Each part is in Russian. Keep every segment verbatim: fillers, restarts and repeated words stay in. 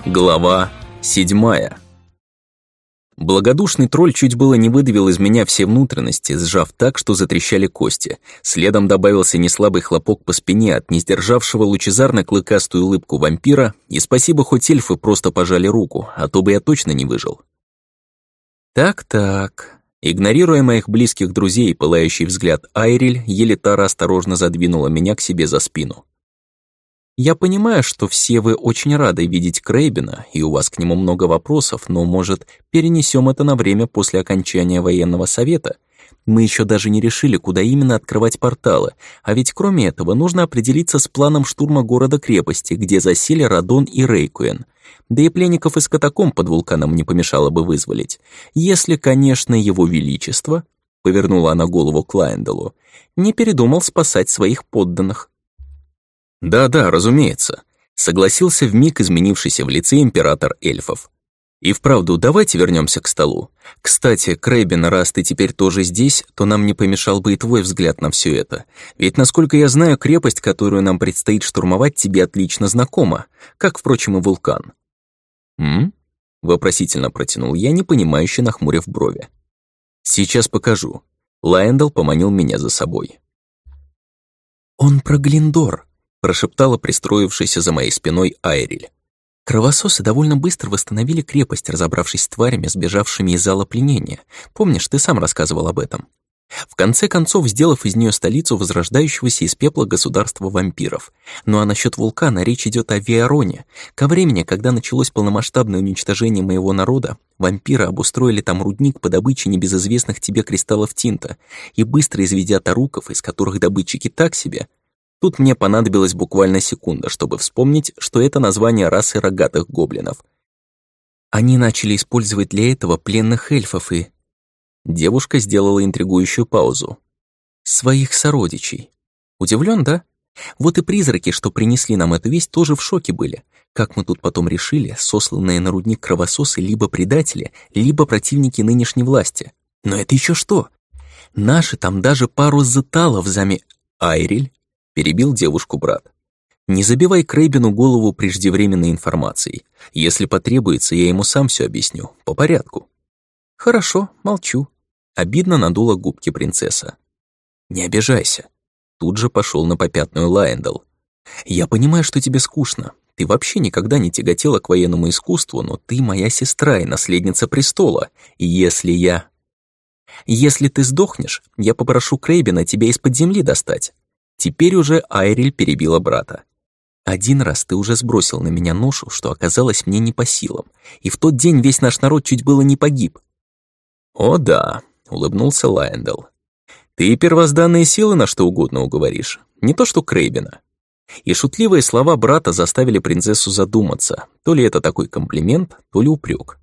Глава седьмая. Благодушный тролль чуть было не выдавил из меня все внутренности, сжав так, что затрещали кости. Следом добавился неслабый хлопок по спине от несдержавшего лучезарно-клыкастую улыбку вампира, и спасибо, хоть эльфы просто пожали руку, а то бы я точно не выжил. Так-так. Игнорируя моих близких друзей и пылающий взгляд Айриль, Елитара осторожно задвинула меня к себе за спину. «Я понимаю, что все вы очень рады видеть Крейбена, и у вас к нему много вопросов, но, может, перенесем это на время после окончания военного совета? Мы еще даже не решили, куда именно открывать порталы, а ведь кроме этого нужно определиться с планом штурма города-крепости, где засели Радон и Рейкуэн. Да и пленников из катакомб под вулканом не помешало бы вызволить. Если, конечно, его величество, — повернула она голову к Лайенделу, — не передумал спасать своих подданных». «Да-да, разумеется», — согласился вмиг изменившийся в лице император эльфов. «И вправду, давайте вернемся к столу. Кстати, Крейбен, раз ты теперь тоже здесь, то нам не помешал бы и твой взгляд на все это. Ведь, насколько я знаю, крепость, которую нам предстоит штурмовать, тебе отлично знакома, как, впрочем, и вулкан». «М?» — вопросительно протянул я, непонимающе нахмурив брови. «Сейчас покажу». Лайендал поманил меня за собой. «Он про Глиндор», — прошептала пристроившаяся за моей спиной Айриль. «Кровососы довольно быстро восстановили крепость, разобравшись с тварями, сбежавшими из зала пленения. Помнишь, ты сам рассказывал об этом. В конце концов, сделав из нее столицу возрождающегося из пепла государства вампиров. Ну а насчет вулкана речь идет о Виароне. Ко времени, когда началось полномасштабное уничтожение моего народа, вампиры обустроили там рудник по добыче небезызвестных тебе кристаллов тинта, и быстро изведя таруков, из которых добытчики так себе. Тут мне понадобилась буквально секунда, чтобы вспомнить, что это название расы рогатых гоблинов. Они начали использовать для этого пленных эльфов и... Девушка сделала интригующую паузу. Своих сородичей. Удивлен, да? Вот и призраки, что принесли нам эту весть, тоже в шоке были. Как мы тут потом решили, сосланные на рудник кровососы либо предатели, либо противники нынешней власти. Но это еще что? Наши там даже пару зеталов заме... Айриль? Перебил девушку брат. «Не забивай Крейбену голову преждевременной информацией. Если потребуется, я ему сам все объясню, по порядку». «Хорошо, молчу». Обидно надула губки принцесса. «Не обижайся». Тут же пошел на попятную Лайендал. «Я понимаю, что тебе скучно. Ты вообще никогда не тяготела к военному искусству, но ты моя сестра и наследница престола. И если я... Если ты сдохнешь, я попрошу Крейбена тебя из-под земли достать». Теперь уже Айриль перебила брата. «Один раз ты уже сбросил на меня ношу, что оказалось мне не по силам, и в тот день весь наш народ чуть было не погиб». «О да», — улыбнулся Лайендал. «Ты первозданные силы на что угодно уговоришь, не то что Крейбена». И шутливые слова брата заставили принцессу задуматься, то ли это такой комплимент, то ли упрек.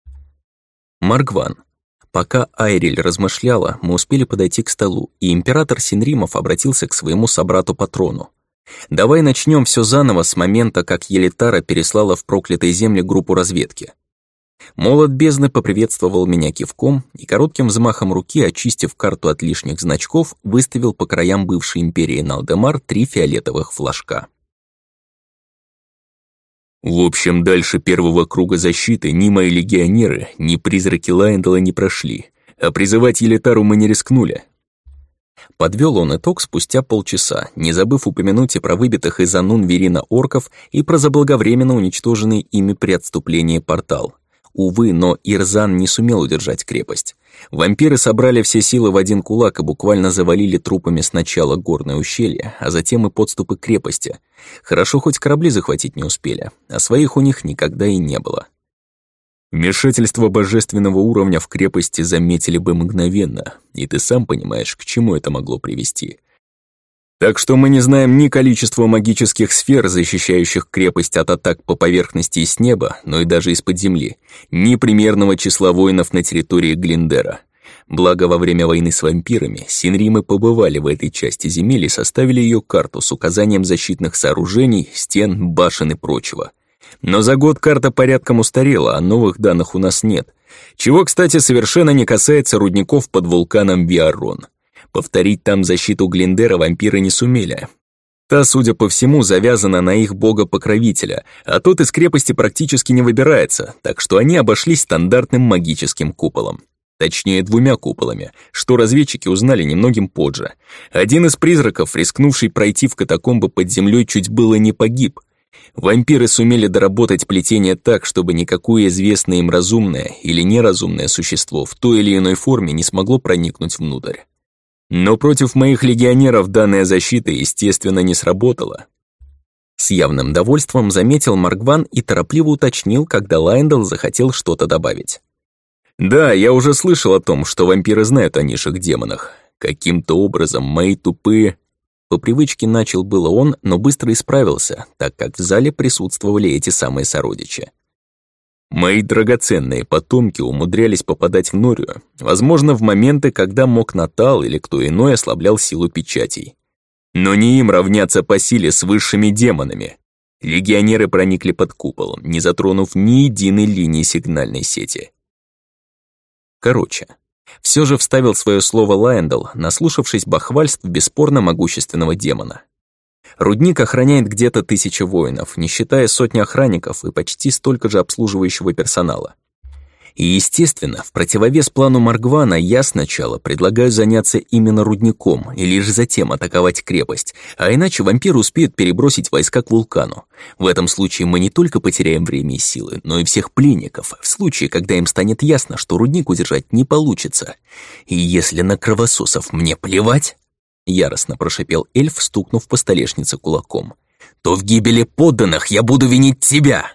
Маргван. Пока Айриль размышляла, мы успели подойти к столу, и император Синримов обратился к своему собрату по трону. «Давай начнем все заново с момента, как Елитара переслала в проклятые земли группу разведки». Молот бездны поприветствовал меня кивком и коротким взмахом руки, очистив карту от лишних значков, выставил по краям бывшей империи Налдемар три фиолетовых флажка. «В общем, дальше первого круга защиты ни мои легионеры, ни призраки Лайендала не прошли, а призывать Елитару мы не рискнули». Подвел он итог спустя полчаса, не забыв упомянуть и про выбитых из Анун Верина орков, и про заблаговременно уничтоженный ими при отступлении портал. Увы, но Ирзан не сумел удержать крепость. Вампиры собрали все силы в один кулак и буквально завалили трупами сначала горное ущелье, а затем и подступы к крепости. Хорошо, хоть корабли захватить не успели, а своих у них никогда и не было. Вмешательство божественного уровня в крепости заметили бы мгновенно, и ты сам понимаешь, к чему это могло привести. Так что мы не знаем ни количества магических сфер, защищающих крепость от атак по поверхности и с неба, но и даже из-под земли, ни примерного числа воинов на территории Глиндера. Благо, во время войны с вампирами Синримы побывали в этой части земель и составили ее карту с указанием защитных сооружений, стен, башен и прочего. Но за год карта порядком устарела, а новых данных у нас нет, чего, кстати, совершенно не касается рудников под вулканом Виарон. Повторить там защиту Глиндера вампиры не сумели. Та, судя по всему, завязана на их бога-покровителя, а тот из крепости практически не выбирается, так что они обошлись стандартным магическим куполом. Точнее, двумя куполами, что разведчики узнали немногим позже. Один из призраков, рискнувший пройти в катакомбы под землей, чуть было не погиб. Вампиры сумели доработать плетение так, чтобы никакое известное им разумное или неразумное существо в той или иной форме не смогло проникнуть внутрь. Но против моих легионеров данная защита, естественно, не сработала. С явным довольством заметил Маргван и торопливо уточнил, когда Лайндл захотел что-то добавить. «Да, я уже слышал о том, что вампиры знают о низших демонах. Каким-то образом мои тупые...» По привычке начал было он, но быстро исправился, так как в зале присутствовали эти самые сородичи. Мои драгоценные потомки умудрялись попадать в Норию, возможно, в моменты, когда мог Натал или кто иной ослаблял силу печатей. Но не им равняться по силе с высшими демонами. Легионеры проникли под купол, не затронув ни единой линии сигнальной сети. Короче, все же вставил свое слово Лайндл, наслушавшись бахвальств бесспорно могущественного демона. Рудник охраняет где-то тысяча воинов, не считая сотни охранников и почти столько же обслуживающего персонала. И, естественно, в противовес плану Маргвана я сначала предлагаю заняться именно рудником и лишь затем атаковать крепость, а иначе вампиры успеют перебросить войска к вулкану. В этом случае мы не только потеряем время и силы, но и всех пленников, в случае, когда им станет ясно, что рудник удержать не получится. И если на кровососов мне плевать, яростно прошипел эльф, стукнув по столешнице кулаком, то в гибели подданных я буду винить тебя.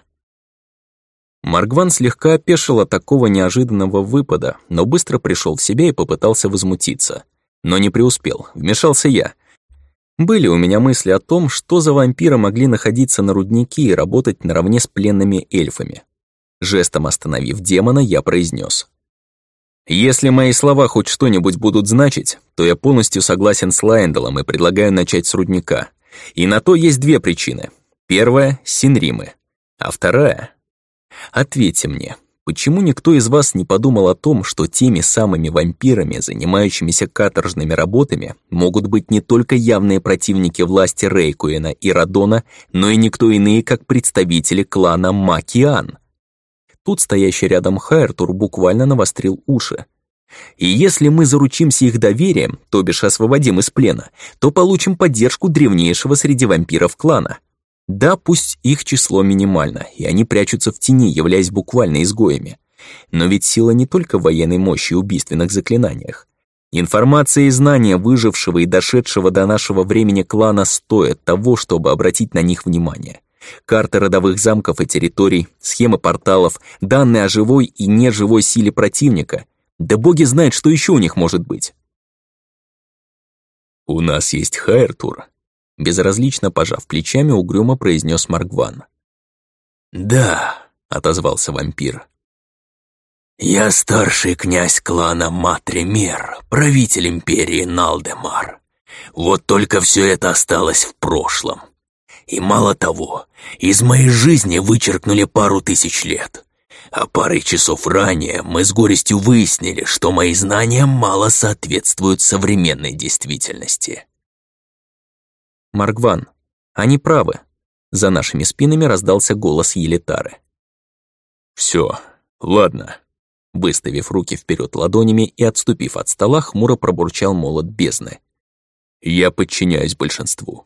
Маргван слегка опешил от такого неожиданного выпада, но быстро пришел в себя и попытался возмутиться. Но не преуспел, вмешался я. Были у меня мысли о том, что за вампиры могли находиться на руднике и работать наравне с пленными эльфами. Жестом остановив демона, я произнес: «Если мои слова хоть что-нибудь будут значить, то я полностью согласен с Лайндлом и предлагаю начать с рудника. И на то есть две причины. Первая — Синримы, а вторая... Ответьте мне, почему никто из вас не подумал о том, что теми самыми вампирами, занимающимися каторжными работами, могут быть не только явные противники власти Рейкуэна и Радона, но и никто иные, как представители клана Макиан?» Тут стоящий рядом Хайртур буквально навострил уши. «И если мы заручимся их доверием, то бишь освободим из плена, то получим поддержку древнейшего среди вампиров клана. Да, пусть их число минимально, и они прячутся в тени, являясь буквально изгоями. Но ведь сила не только в военной мощи и убийственных заклинаниях. Информация и знания выжившего и дошедшего до нашего времени клана стоят того, чтобы обратить на них внимание. Карты родовых замков и территорий, схемы порталов, данные о живой и неживой силе противника. Да боги знают, что еще у них может быть». «У нас есть Хайртур», — безразлично пожав плечами, угрюмо произнес Маргван. «Да», — отозвался вампир. «Я старший князь клана Матремер, правитель империи Налдемар. Вот только все это осталось в прошлом. И мало того, из моей жизни вычеркнули пару тысяч лет. А парой часов ранее мы с горестью выяснили, что мои знания мало соответствуют современной действительности». «Маргван, они правы», — за нашими спинами раздался голос Елитары. «Все, ладно», — выставив руки вперед ладонями и отступив от стола, хмуро пробурчал молот бездны. «Я подчиняюсь большинству».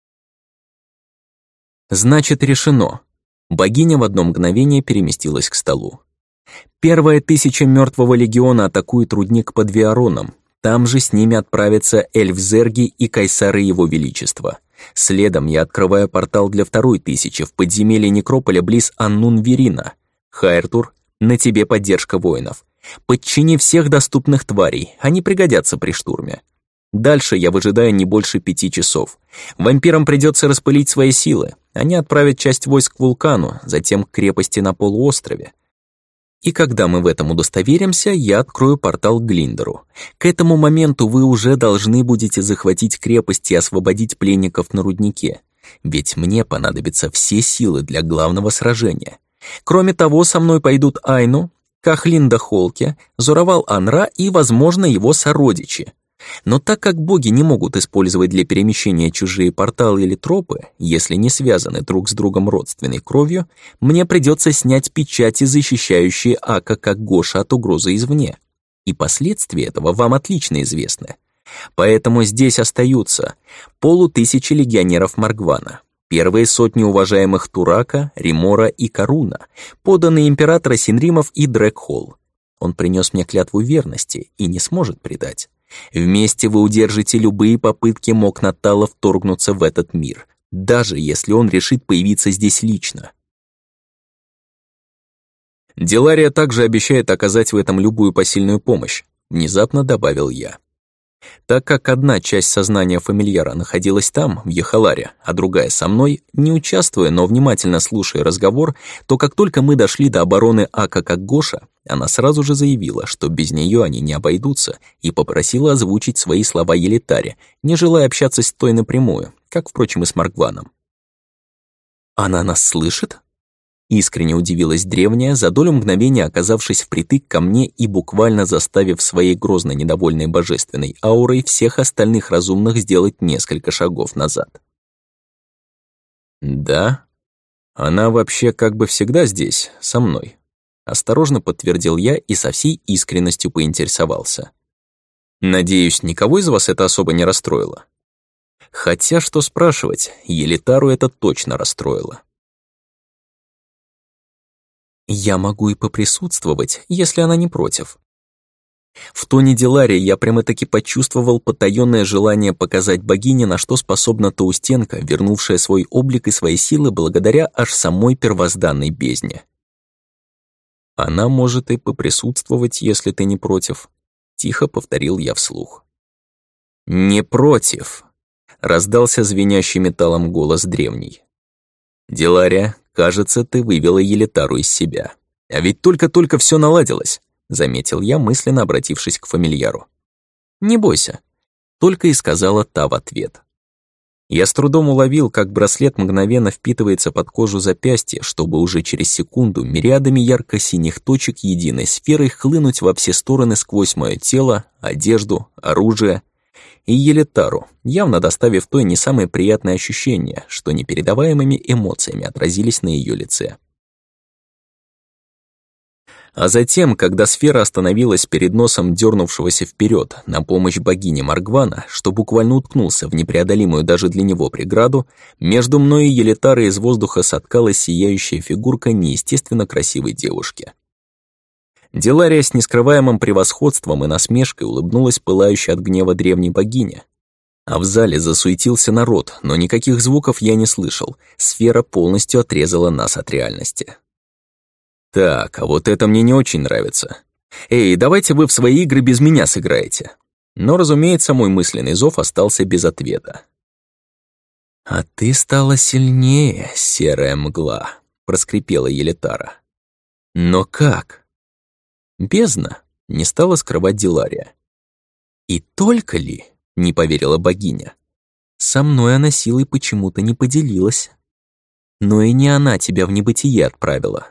«Значит, решено». Богиня в одно мгновение переместилась к столу. «Первая тысяча мертвого легиона атакует рудник под Виароном. Там же с ними отправятся эльф-зерги и кайсары его величества. Следом я открываю портал для второй тысячи в подземелье некрополя близ Аннун-Верина. Хайртур, на тебе поддержка воинов. Подчини всех доступных тварей, они пригодятся при штурме. Дальше я выжидаю не больше пяти часов. Вампирам придется распылить свои силы. Они отправят часть войск к вулкану, затем к крепости на полуострове. И когда мы в этом удостоверимся, я открою портал к Глиндеру. К этому моменту вы уже должны будете захватить крепость и освободить пленников на руднике. Ведь мне понадобятся все силы для главного сражения. Кроме того, со мной пойдут Айну, Кахлинда Холке, Зуравал Анра и, возможно, его сородичи. Но так как боги не могут использовать для перемещения чужие порталы или тропы, если не связаны друг с другом родственной кровью, мне придется снять печати, защищающие Ака как Гоша от угрозы извне. И последствия этого вам отлично известны. Поэтому здесь остаются полутысячи легионеров Маргвана, первые сотни уважаемых Турака, Римора и Каруна, поданные императора Синримов и Дрэгхолл. Он принес мне клятву верности и не сможет предать. Вместе вы удержите любые попытки Мокнатала вторгнуться в этот мир, даже если он решит появиться здесь лично. Делария также обещает оказать в этом любую посильную помощь, внезапно добавил я. Так как одна часть сознания фамильяра находилась там, в Ехаларе, а другая со мной, не участвуя, но внимательно слушая разговор, то как только мы дошли до обороны Ака как Гоша, она сразу же заявила, что без нее они не обойдутся, и попросила озвучить свои слова Елитаре, не желая общаться с той напрямую, как, впрочем, и с Маргваном. «Она нас слышит?» Искренне удивилась древняя, за долю мгновения оказавшись впритык ко мне и буквально заставив своей грозно недовольной божественной аурой всех остальных разумных сделать несколько шагов назад. «Да, она вообще как бы всегда здесь, со мной», осторожно подтвердил я и со всей искренностью поинтересовался. «Надеюсь, никого из вас это особо не расстроило?» Хотя, что спрашивать, Елитару это точно расстроило. «Я могу и поприсутствовать, если она не против». В тоне Деларии я прямо-таки почувствовал потаённое желание показать богине, на что способна Таустенка, вернувшая свой облик и свои силы благодаря аж самой первозданной бездне. «Она может и поприсутствовать, если ты не против», — тихо повторил я вслух. «Не против», — раздался звенящий металлом голос древний. «Делария, кажется, ты вывела Елитару из себя. А ведь только-только все наладилось», — заметил я, мысленно обратившись к фамильяру. «Не бойся», — только и сказала та в ответ. Я с трудом уловил, как браслет мгновенно впитывается под кожу запястья, чтобы уже через секунду мириадами ярко-синих точек единой сферой хлынуть во все стороны сквозь мое тело, одежду, оружие и Елитару, явно доставив той не самые приятные ощущения, что непередаваемыми эмоциями отразились на ее лице. А затем, когда сфера остановилась перед носом дернувшегося вперед на помощь богине Маргвана, что буквально уткнулся в непреодолимую даже для него преграду, между мной и Елитарой из воздуха соткалась сияющая фигурка неестественно красивой девушки. Делария с нескрываемым превосходством и насмешкой улыбнулась пылающей от гнева древней богине. А в зале засуетился народ, но никаких звуков я не слышал, сфера полностью отрезала нас от реальности. Так, а вот это мне не очень нравится. Эй, давайте вы в свои игры без меня сыграете. Но, разумеется, мой мысленный зов остался без ответа. «А ты стала сильнее, серая мгла», — проскрипела Елитара. «Но как?» «Бездна», — не стала скрывать Делария. «И только ли?» — не поверила богиня. «Со мной она силой почему-то не поделилась. Но и не она тебя в небытие отправила».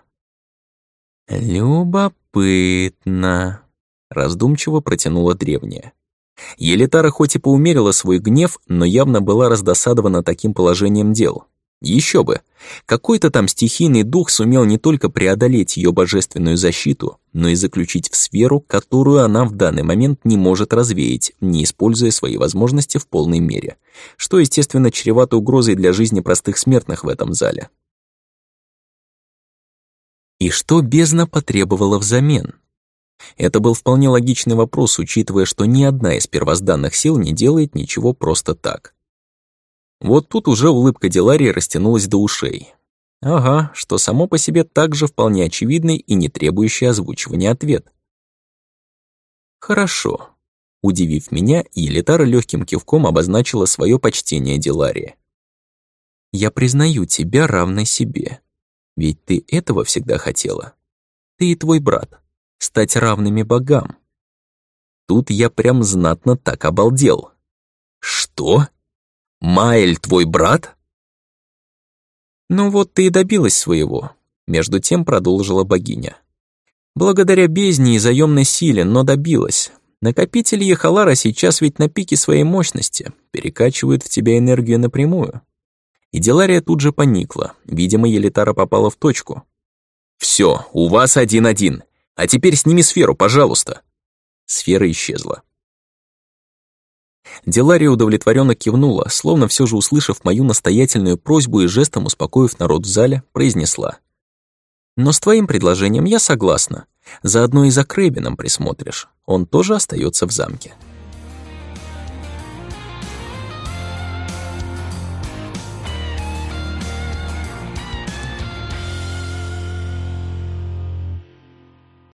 «Любопытно», — раздумчиво протянула древняя. Елитара хоть и поумерила свой гнев, но явно была раздосадована таким положением дел. Еще бы, какой-то там стихийный дух сумел не только преодолеть ее божественную защиту, но и заключить в сферу, которую она в данный момент не может развеять, не используя свои возможности в полной мере, что, естественно, чревато угрозой для жизни простых смертных в этом зале. И что бездна потребовала взамен? Это был вполне логичный вопрос, учитывая, что ни одна из первозданных сил не делает ничего просто так. Вот тут уже улыбка Деларии растянулась до ушей. Ага, что само по себе также вполне очевидный и не требующий озвучивания ответ. «Хорошо», — удивив меня, Елитара легким кивком обозначила свое почтение Деларии. «Я признаю тебя равной себе. Ведь ты этого всегда хотела. Ты и твой брат. Стать равными богам». Тут я прям знатно так обалдел. «Что? Маэль твой брат?» «Ну вот ты и добилась своего», — между тем продолжила богиня. «Благодаря бездне и заёмной силе, но добилась. Накопители Ехалара сейчас ведь на пике своей мощности, перекачивают в тебя энергию напрямую. И Делария тут же поникла, видимо, Елитара попала в точку. «Всё, у вас один-один, а теперь сними сферу, пожалуйста». Сфера исчезла. Делария удовлетворенно кивнула, словно все же услышав мою настоятельную просьбу и жестом успокоив народ в зале, произнесла. «Но с твоим предложением я согласна. Заодно и за Крэбином присмотришь. Он тоже остается в замке».